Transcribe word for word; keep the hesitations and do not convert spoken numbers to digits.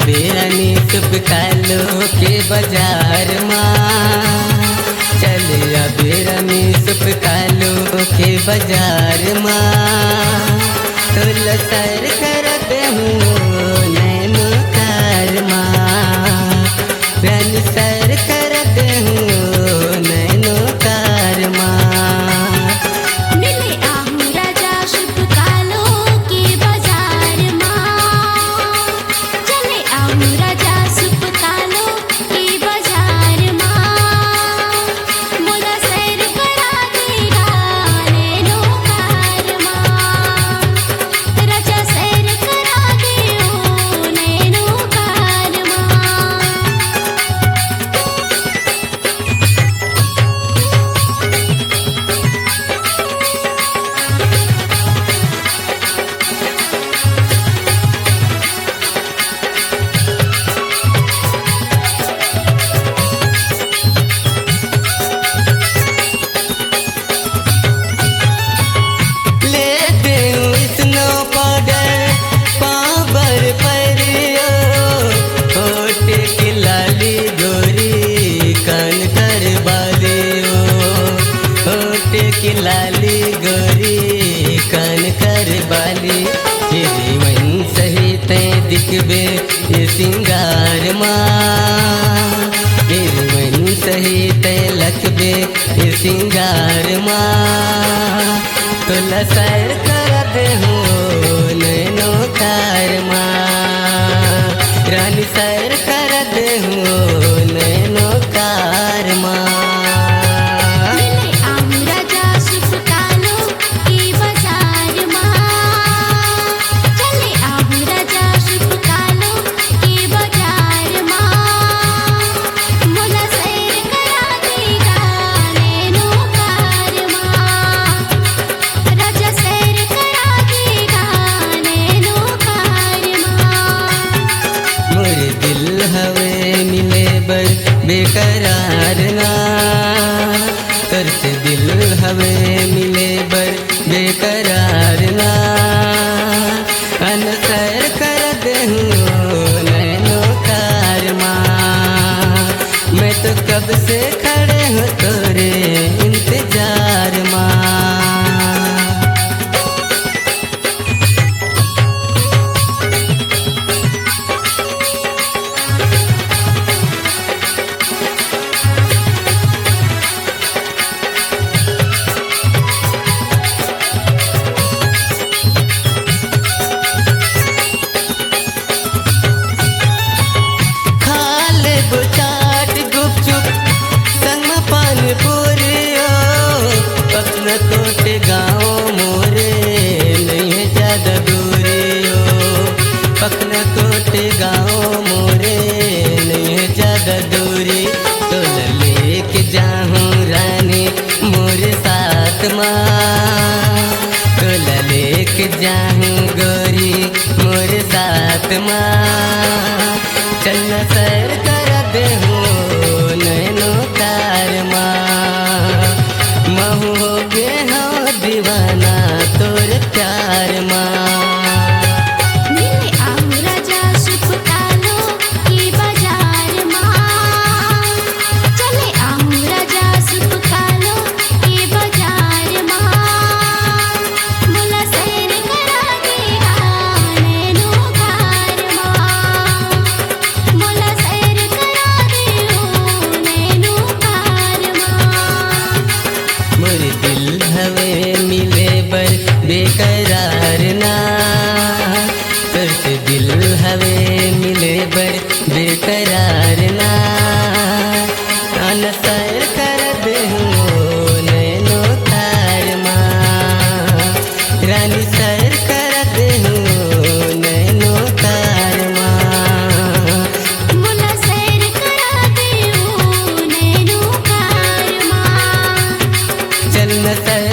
बेरानी सुप कालो के बाजार माँ चलिया बेरानी सुप कालो के बाजार माँ तुल सर कर देहूँ नैनो कार माँ रानी सर कर देहूँ नैनो कार माँ लाली गोरी कान कर बाली तेरी मन सहित दिखबे ये सिंगार माँ तेरी मन सहित लखबे ये सिंगार माँ तुला सर कर देहूँ नैनो कार माँ रानी सर कर देहूँ नैनो कार माँ बेकरार ना करते दिल हवे मिले बर बेकरार ना अनसर कर देहूँ नैनो कार माँ मैं तो कब से खड़े हूँ तोरे इंतजार माँ कोटे गाँव मोरे नहीं है ज्यादा दूरी हो पकना कोटे गाँव मोरे नहीं है ज्यादा दूरी तो लेके जाऊँ रानी मोरे साथ माँ तो लेके जाऊँ गोरी मोरे साथ माँ चलना सर कर देहूँ नैनो कार माँ महू हो गे हाँ दीवाना तोर प्यार माँ बेकरार ना करते दिल हवे मिले बर बेकरार ना अनसर कर देहूँ नैनो कार माँ रानी सर कर देहूँ नैनो कार माँ मुला सर कर देहूँ नैनो कार माँ चलना सर